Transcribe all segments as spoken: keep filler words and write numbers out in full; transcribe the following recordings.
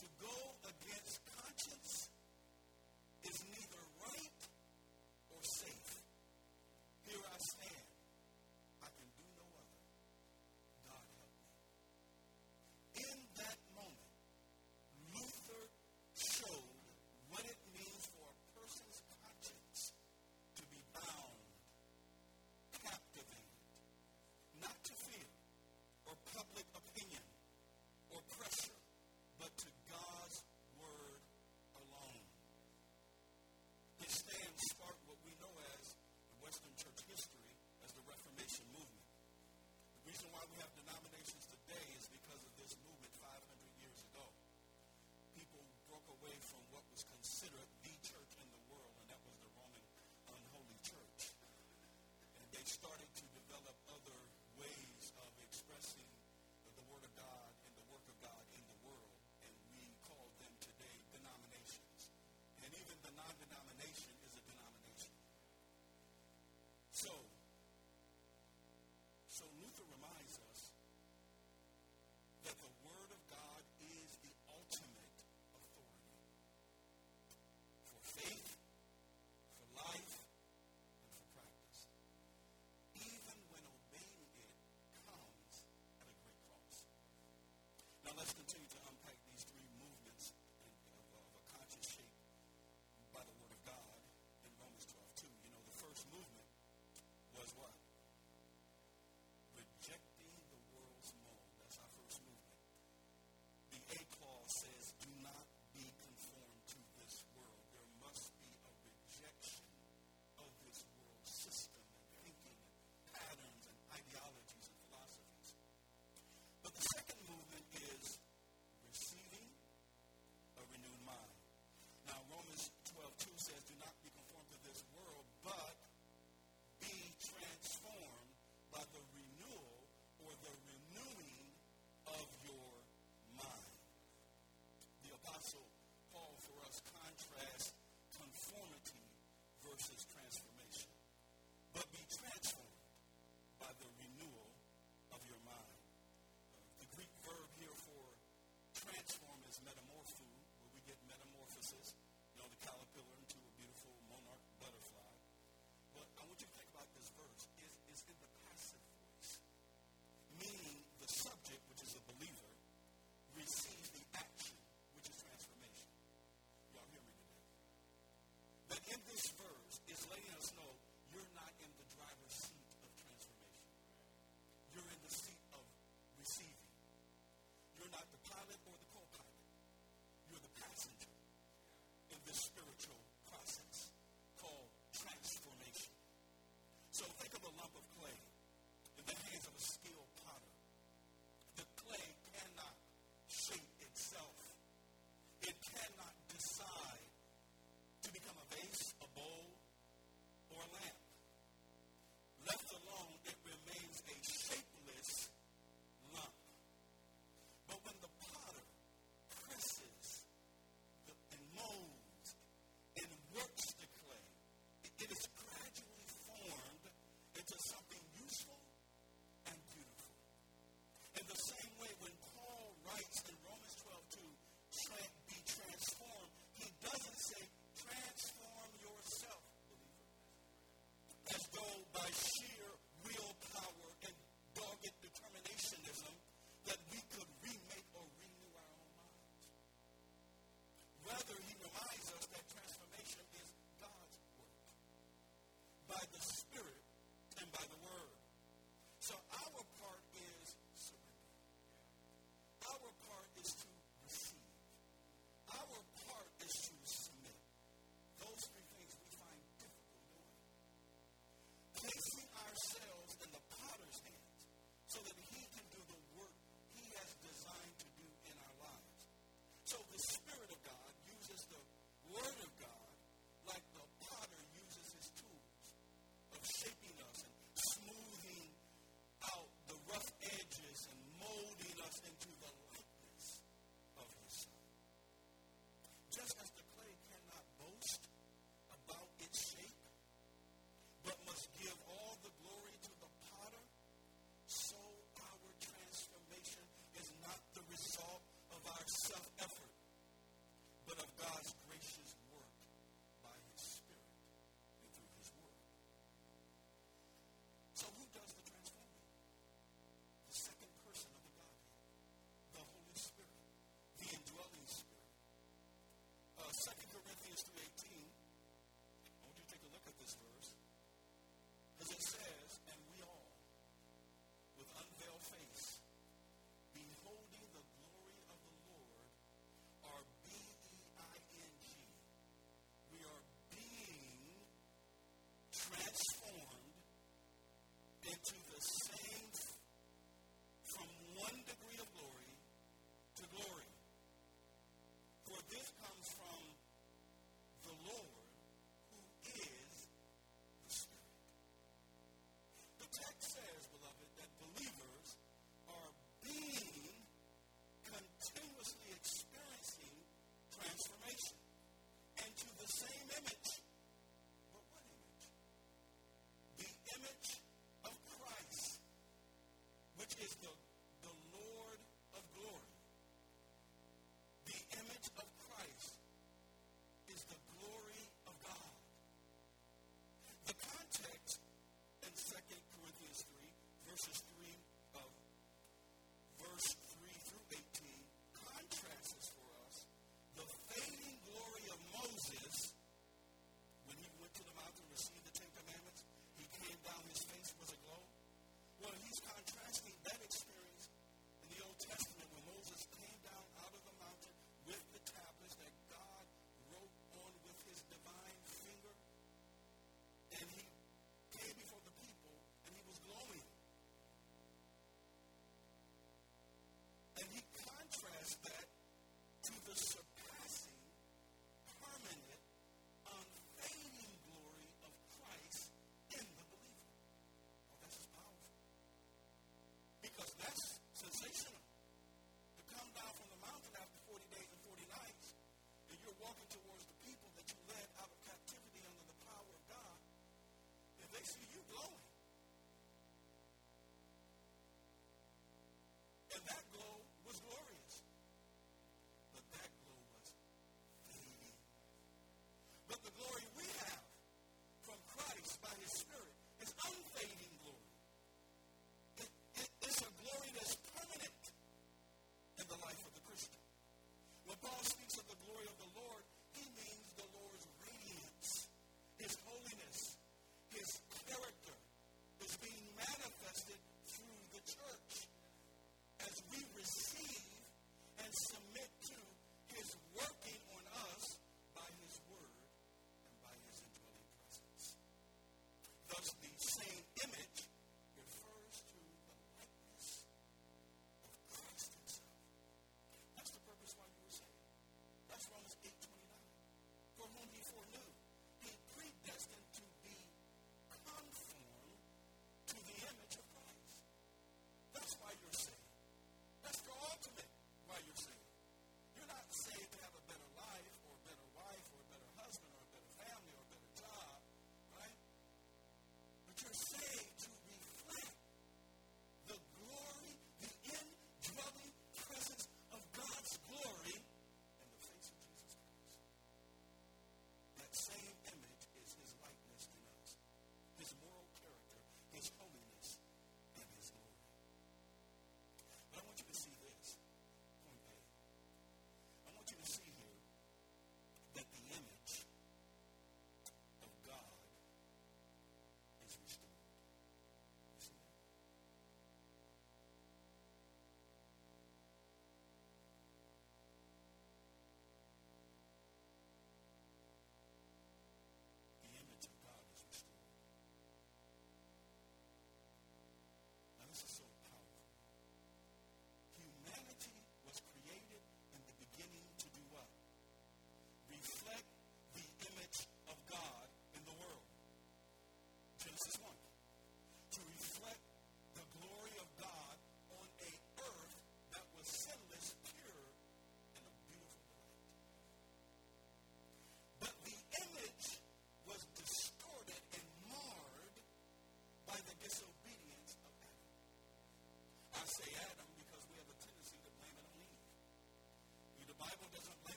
to go against conscience is neither right or safe. Here I stand. I can do no other. God help me. In that moment, Luther showed what it means for a person's conscience to be bound, captivated, not to fear or public opinion or pressure, but to God's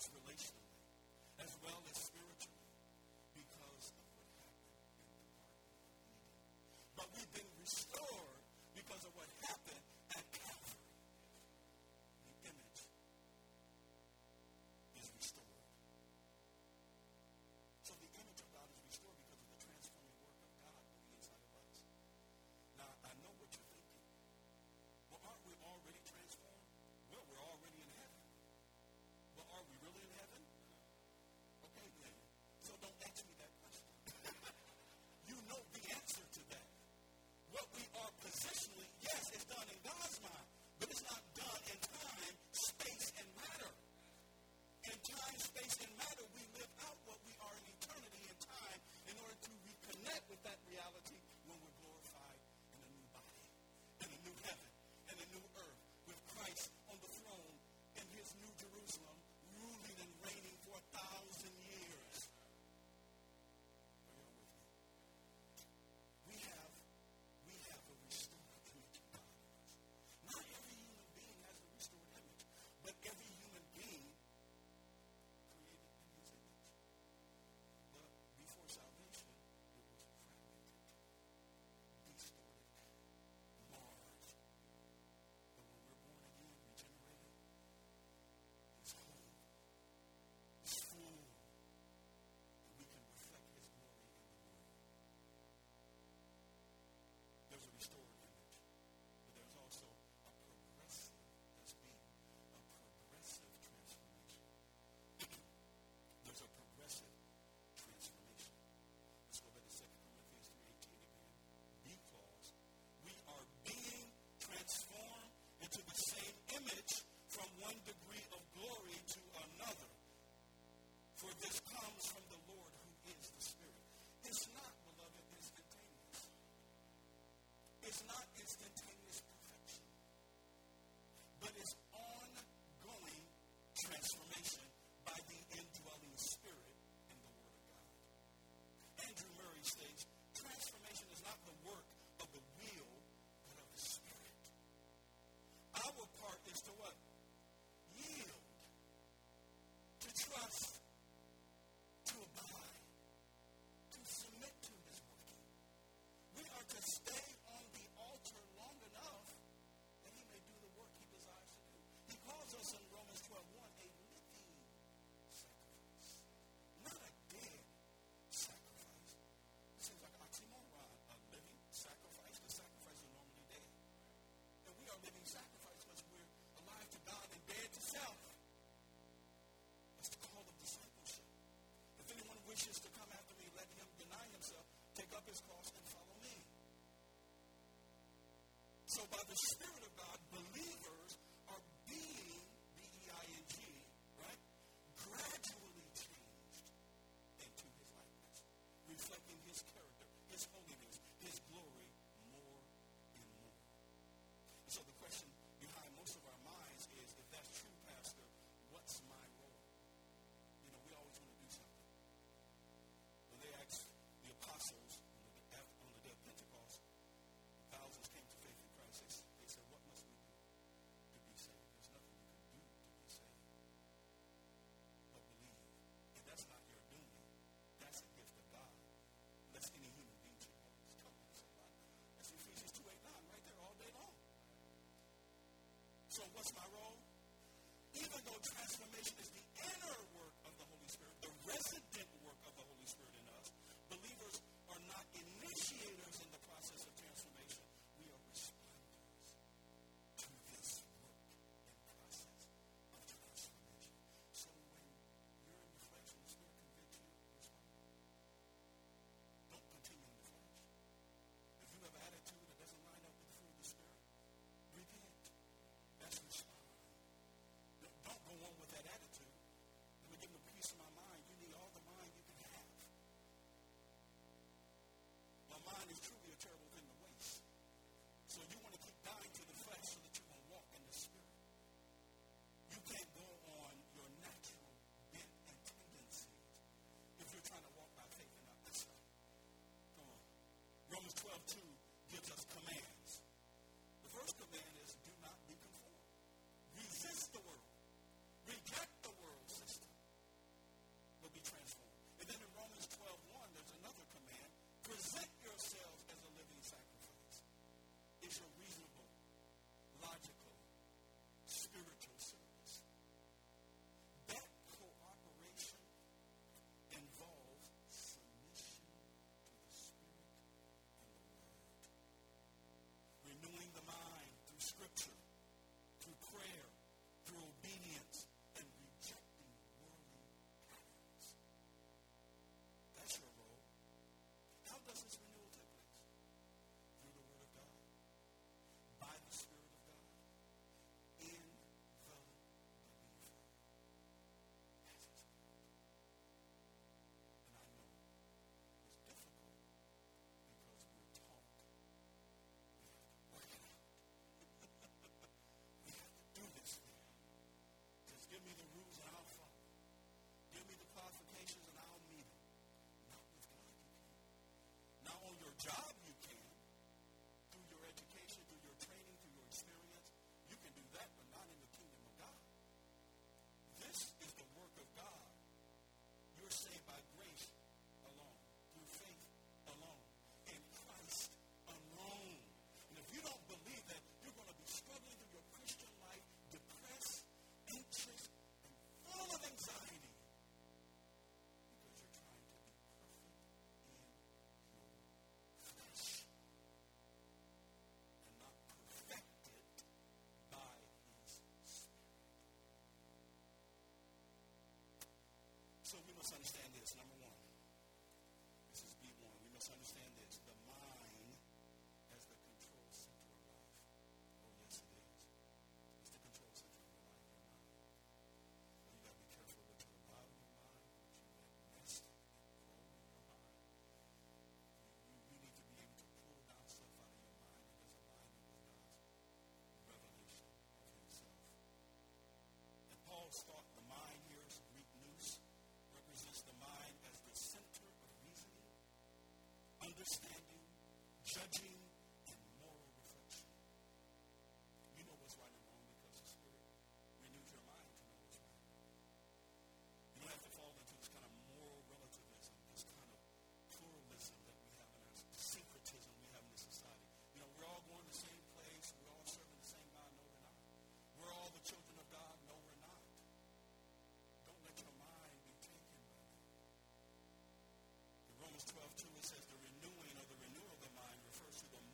relationally, as well as spiritually, because of what happened in the Garden of Eden. But we've been restored because of what happened at Calvary. The image is restored. So the image of God is restored because of the transforming work of God on the inside of us. Now, I know what you're thinking. Well, aren't we already transformed? Well, we're already in heaven. Well, are we really in heaven? Okay, then. So don't ask me that question. You know the answer to that. What we are positionally, yes, it's done in God's mind, but it's not done in time, space, and matter. In time, space, and matter, we live out what we are in eternity and time in order to reconnect with that reality when we're glorified in a new body, in a new heaven, in a new earth, with Christ on the throne in his new Jerusalem, ruling and reigning for a thousand years. Are you with me? We have, we have a restored image of God in us. Not every human being has a restored image, but every human being created in his image. But before salvation, it was fragmented, distorted, marred. But when we're born again, regenerated, it's whole, it's full, and we can reflect his glory in the world. There's a restored image, but there's also a progressive, that's being a progressive transformation. There's a progressive transformation. Let's go back to Second Corinthians three eighteen again. Because we are being transformed into the same image from one degree of glory to another. For this comes from the Lord who is the Spirit. It's not, beloved, instantaneous. It's not instantaneous perfection, but it's ongoing transformation by the indwelling Spirit in the Word of God. Andrew Murray states, transformation is not the work of the will, but of the Spirit. Our part is to what? Yield, to trust, to abide, to submit to his working. We are to stay on the altar long enough that he may do the work he desires to do. He calls us in Romans twelve one a living sacrifice, not a dead sacrifice. It seems like an oxymoron, a living sacrifice. The sacrifice is normally dead. And we are living sacrifice because we're alive to God and dead to self. That's the call of discipleship. If anyone wishes to come after me, let him deny himself, take up his cross, and follow me. So by the Spirit of God, believers are being, B E I N G, right, gradually changed into his likeness, reflecting his character, his holiness, his glory more and more. And so the question behind most of our minds is, if that's true, Pastor, what's my role? You know, we always want to do something. When they asked the apostles on the, on the day of Pentecost, thousands came to faith in Christ. They, they said, what must understand this, number one. This is B one. We must understand this. The mind as the control center of life. Oh, yes, it is. It's the control center of your life, your mind. Well, you got to be careful what you allow in your mind, what you let nest and grow in your mind. You, you, you need to be able to pull down stuff out of your mind that is alignment with God's revelation of himself. And Paul's thought, the mind here is Greek nous, represents the mind as the center of reasoning, understanding, judging, and moral reflection. You know what's right and wrong because the Spirit renews your mind to know what's right. You don't have to fall into this kind of moral relativism, this kind of pluralism that we have in our syncretism we have in this society. You know, we're all going to the same place. We're all serving the same God. No, we're not. We're all the children of God. No, we're not. Don't let your mind be taken by that. In Romans twelve two, it says the renewing or the renewal of the mind refers to the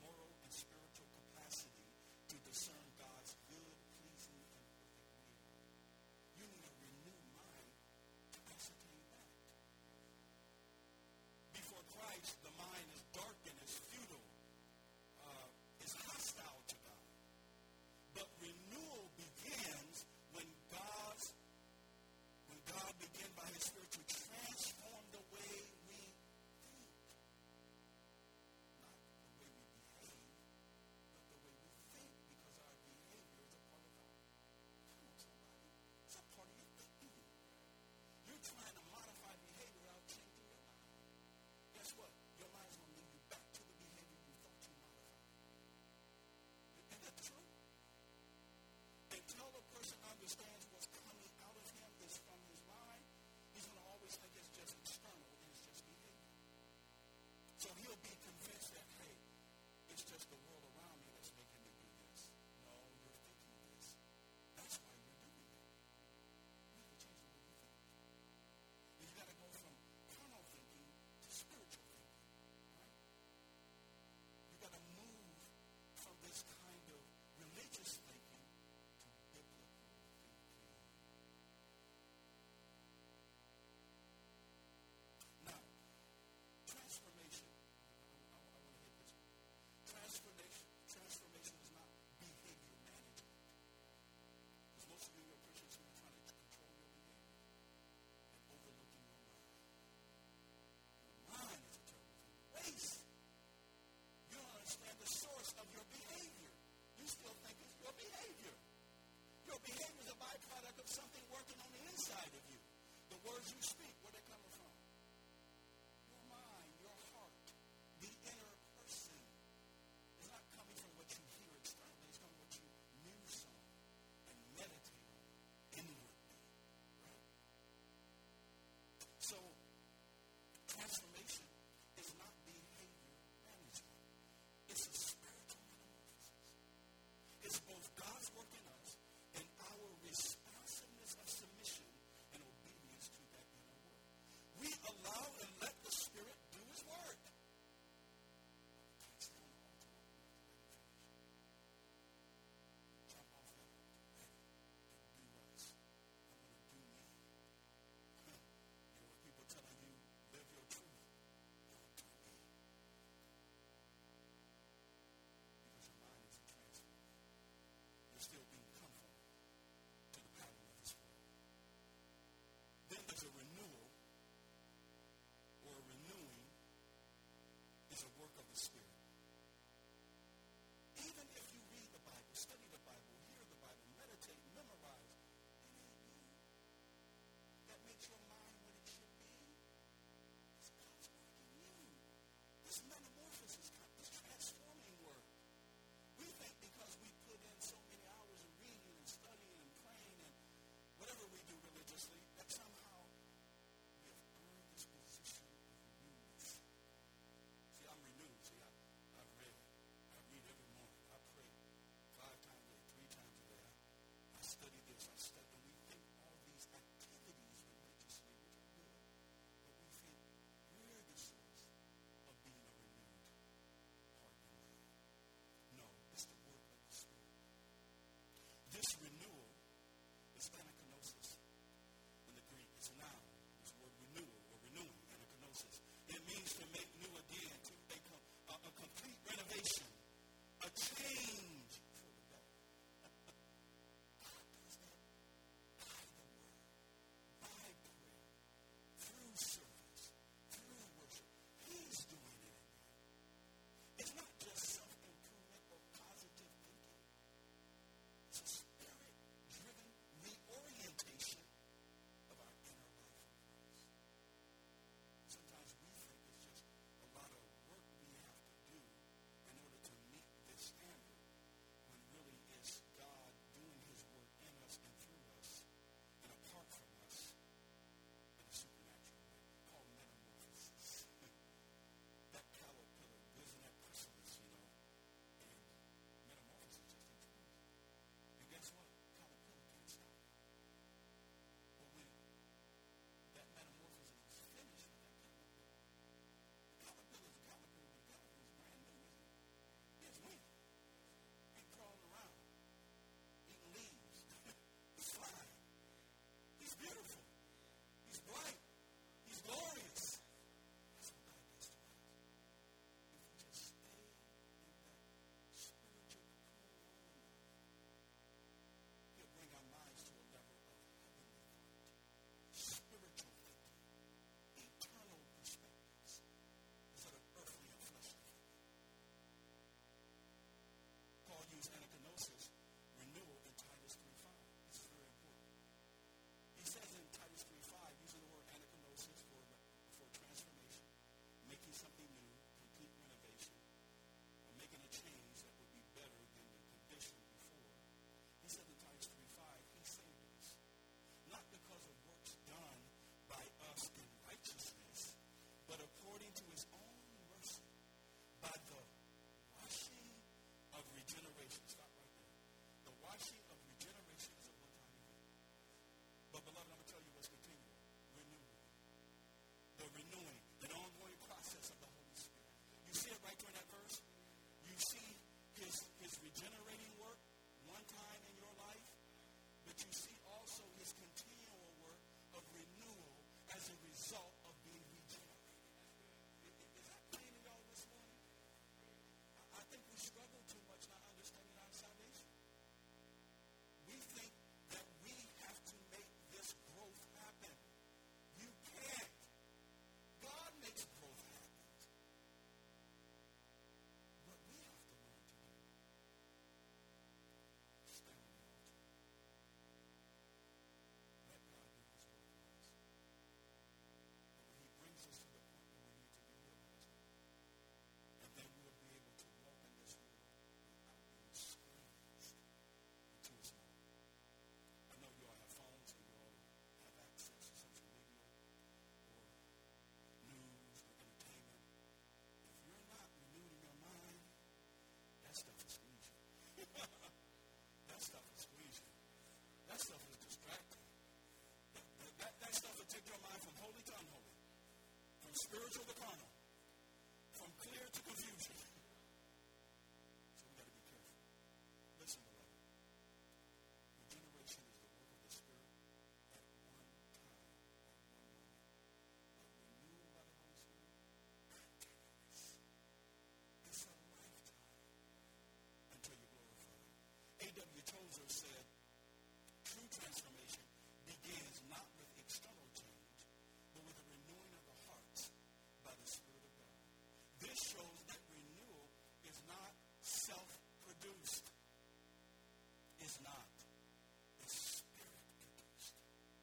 spiritual to carnal, from clear to confusion. So we got to be careful. Listen, beloved. Regeneration is the work of the Spirit at one time, at one moment. But renewed by the Holy Spirit, continuous. It's a lifetime until you're glorified. A W Tozer said, true transformation begins not with external change, but with the renewing of the hearts by the Spirit of God. This shows that renewal is not self-produced. It's not. It's Spirit-produced.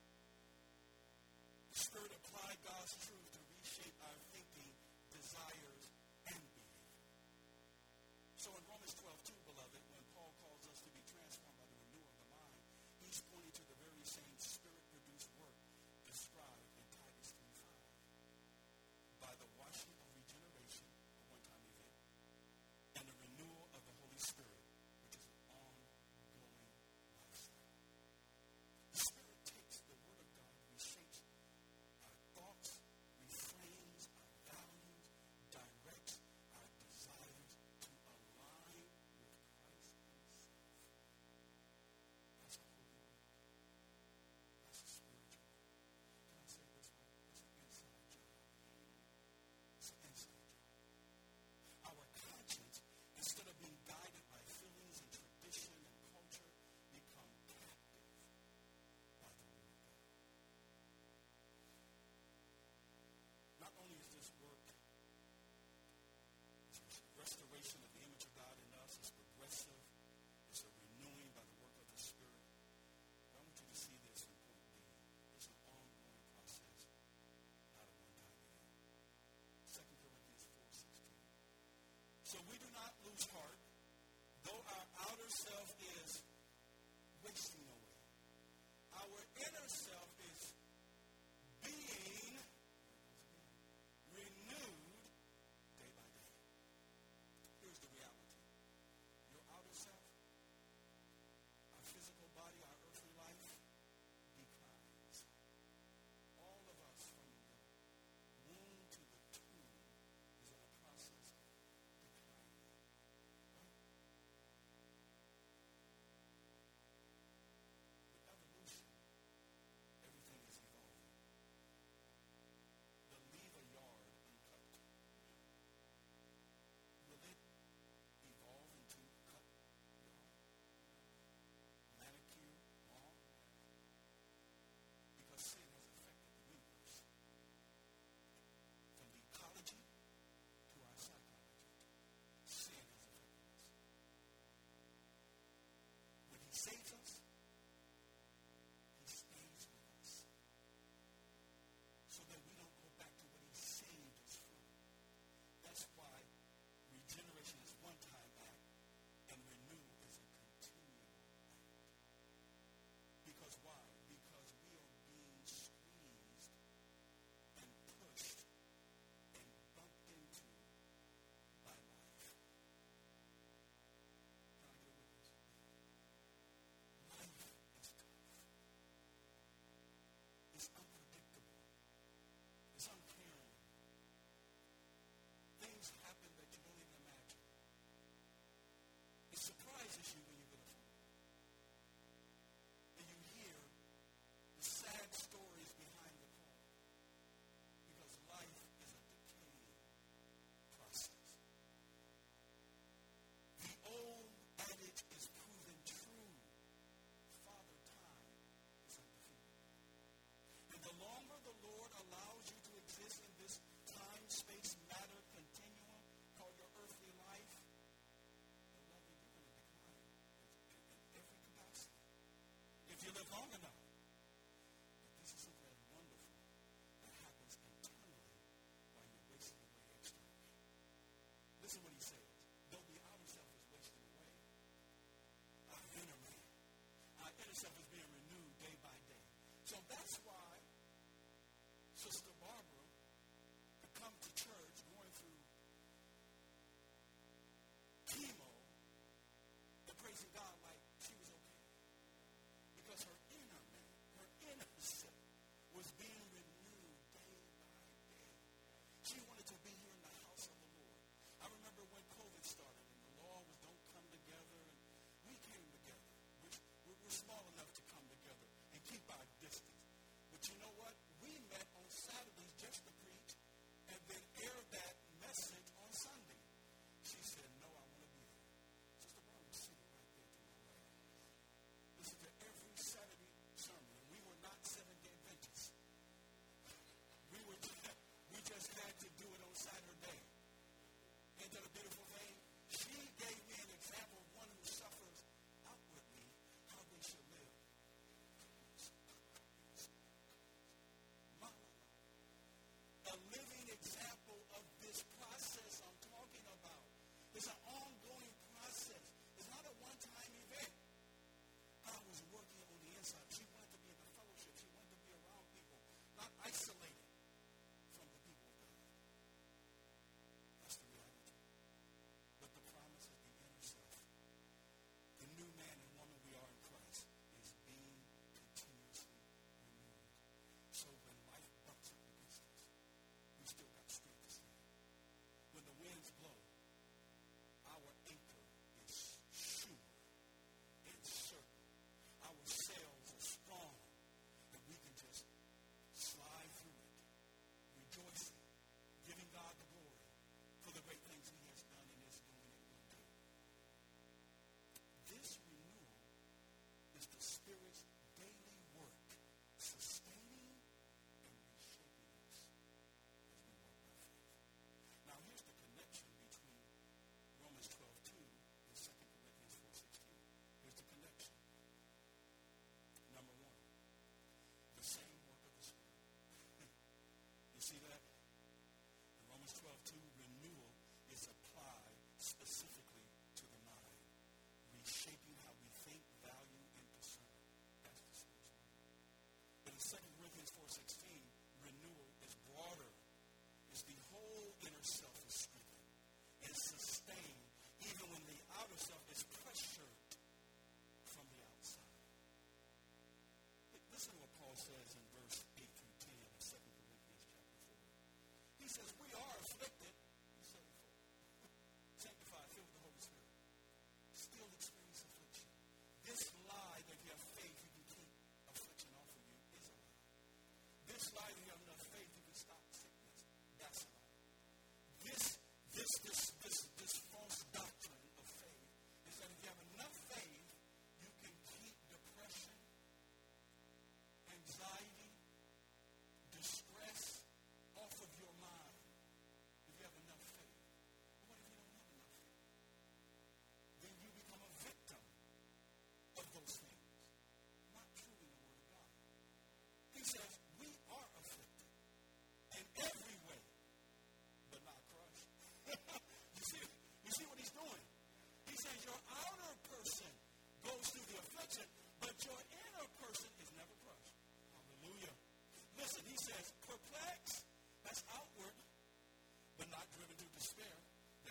The Spirit applied God's truth to reshape our thinking, desires, and behavior. So in Romans twelve two, beloved, when Paul calls us to be transformed by the renewal of the mind, he's pointing to the very same Spirit-produced work described in Titus three five. By the washing of regeneration, a one-time event, and the renewal of the Holy Spirit, which is an ongoing lifestyle. The Spirit takes the Word of God, reshapes our thoughts, reframes our values, directs our desires to align with Christ himself. That's a holy work. That's a spiritual work. Can I say it this way? It's an inside job. It's an inside job. Our conscience, instead of being guided by feelings and tradition and culture, become captive by the Word of God. Not only is this work, it's a restoration of the image of God in us, it's progressive, it's a renewing by the work of the Spirit. But I want you to see this in point B. It's an ongoing process, not a one-time event. Second Corinthians four sixteen. So we do not lose heart, though our outer self is wasting away. Our inner self is being renewed day by day. Here's the reality. Your outer self, our physical body, our earthly life, declines. All of us, from the womb to the tomb, is in a process of declining. Right? With evolution,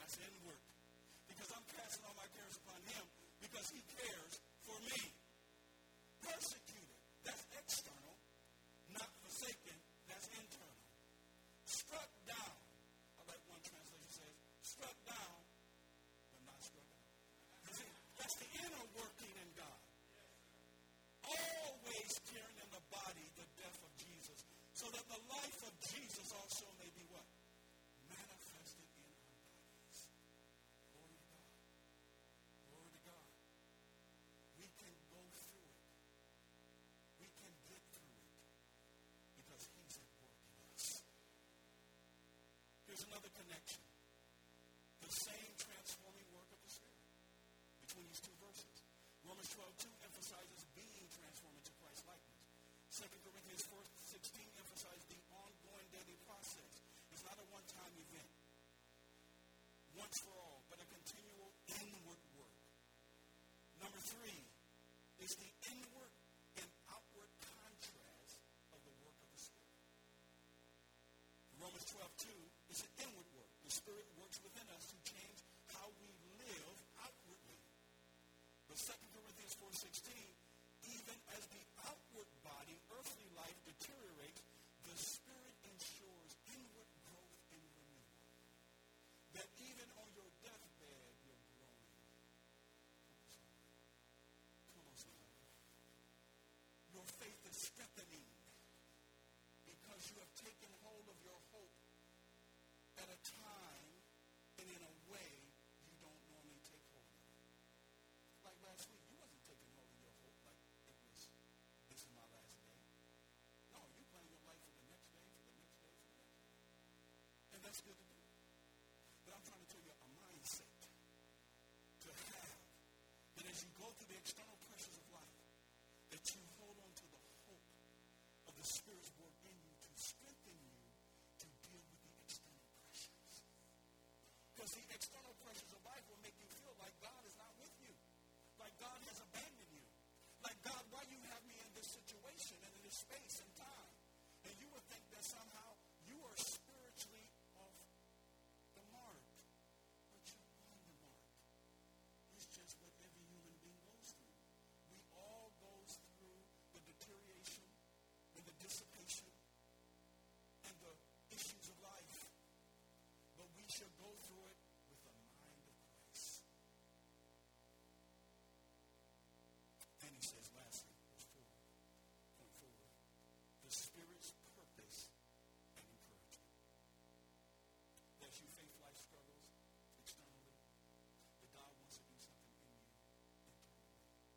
that's inward. Because I'm casting all my cares upon him because he cares for me. Persecuted, that's external. Not forsaken, that's internal. Struck down, I like one translation says, struck down, but not struck out. You see, that's the inner working in God. Always carrying in the body the death of Jesus, so that the life of Jesus also may be what? Manifested in our bodies. Glory to God. Glory to God. We can go through it. We can get through it because he's at work in us. Here's another connection. The same transforming work of the Spirit between these two verses. Romans twelve two emphasizes being transformed into Christ's likeness. Second Corinthians four sixteen emphasizes the ongoing daily process. It's not a one-time event, once for all, but a continual inward work. Number three is the inward and outward contrast of the work of the Spirit. Romans twelve two is an inward work. The Spirit works within us to change how we live outwardly. But Second Corinthians four sixteen, even as the outward body, earthly life deteriorates, the Spirit ensures inward growth and renewal. That even on your deathbed, you're growing. Come on, somebody. Your faith is strengthening because you have taken hold of your hope at a time and in a way you don't normally take hold of it. Like last week, you wasn't taking hold of your hope like it was, this is my last day. No, you plan your life for the next day, for the next day, for the next day. And that's good to do. But I'm trying to tell you a mindset to have that as you go through the external pressures of life, that you hold on to the hope of the Spirit's work in you to strengthen you to deal with the external pressures. Because the external pressures of life will make you feel like God is not with you. Like God has abandoned you. Like, God, why you have me in this situation and in this space and time? And you would think that somehow you are spiritually off the mark. But you're on the mark. It's just what every human being goes through. We all go through the deterioration and the dissipation and the issues of life. But we should go through it with the mind of Christ. And he says, lastly, verse four, point four, the Spirit's purpose and encouragement. As you face life struggles externally, that God wants to do something in you internally.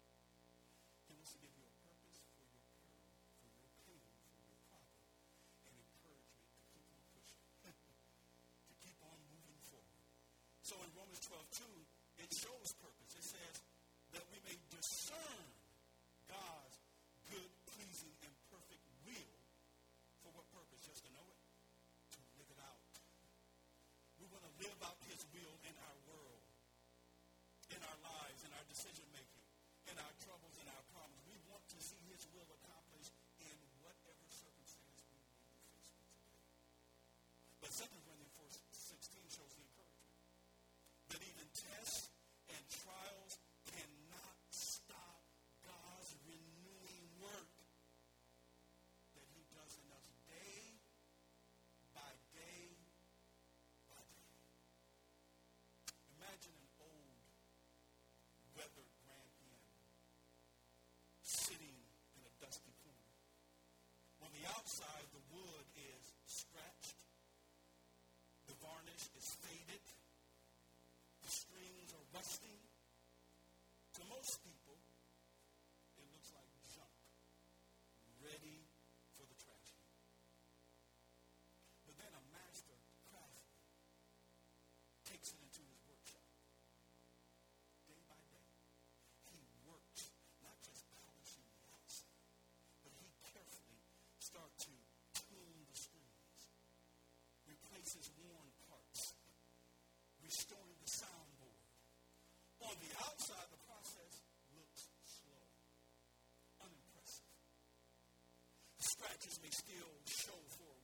He wants to give you a purpose for your peril, for your pain, for your problem, and encouragement to keep on pushing, to keep on moving forward. So in Romans twelve two, it shows purpose. It says that we may discern God's good, pleasing, and perfect will. For what purpose? Just to know it? To live it out. We want to live out his will in our world, in our lives, in our decision making, in our troubles, in our problems. We want to see his will accomplished in whatever circumstance we may be faced with today. But Second Corinthians four sixteen shows the encouragement that even tests and trials cannot stop God's renewing work that he does in us day by day by day. Imagine an old weathered grand piano sitting in a dusty corner. On the outside, the wood is scratched, the varnish is faded, the strings are rusting. To most people, it looks like junk, ready for the trash heap. But then a master craftsman takes it into his workshop. Day by day, he works, not just polishing the outside, but he carefully starts to tune the strings, replaces worn parts, restoring the soundboard. On the outside, the process looks slow, unimpressive. Scratches may still show for a